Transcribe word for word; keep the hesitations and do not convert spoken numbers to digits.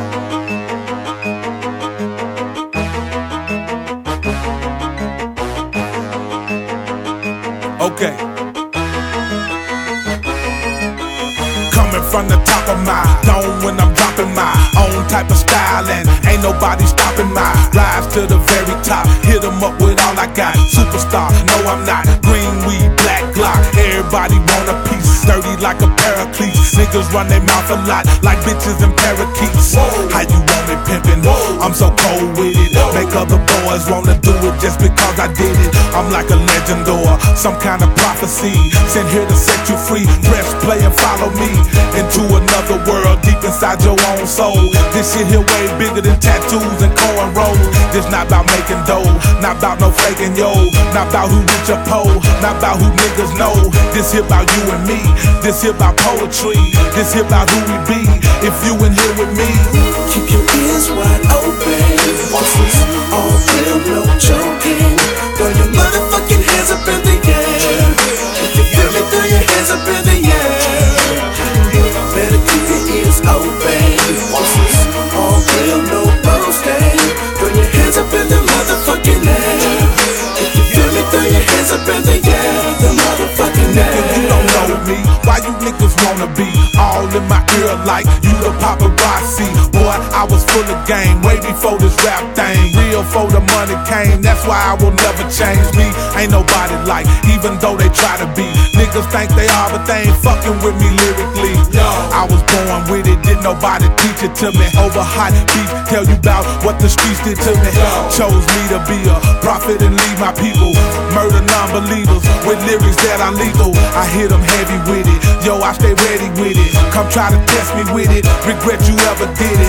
Okay. Coming from the top of my dome when I'm dropping my own type of style, and ain't nobody stopping my rise to the very top. Hit 'em up with all I got. Superstar, no I'm not. Green weed, black Glock. Everybody want a piece. Dirty like a pair of cleats. Niggas run their mouth a lot like bitches and parakeets. How you want me pimpin'? I'm so cold with it. Make other boys wanna do it just because I did it. I'm like a legend or some kind of prophecy, sent here to set you free. Press play and follow me into another world deep inside your own soul. This shit here way bigger than tattoos and cornrows. This not about making dough, not about no faking yo, not about who rich or poor, not about who niggas know. This here about you and me, this here about poetry, this here about who we be. If you in here with me, keep your ears wide open. This is all real, no joking. Throw your motherfucking hands up in the air. If you feel me, throw your hands up in the air. Better keep your ears open. This is all real, no boasting. Throw your hands up in the motherfucking air. If you feel me, throw your hands up in the air. The motherfucking air. Nigga, you don't know me. Why you niggas wanna be all in my ear like you the paparazzi? Boy, I was full of game way before this rap thing. Real for the money came, that's why I will never change me. Ain't nobody like, even though they try to be. Niggas think they are, but they ain't fucking with me lyrically. I was born with it, didn't nobody teach it to me. Over hot beef, tell you about what the streets did to me. Chose me to be a prophet and lead my people. Murder non-believers with lyrics that are lethal. I hit them heavy with it, yo I stay ready with it. Come try to test me with it, regret you ever did it.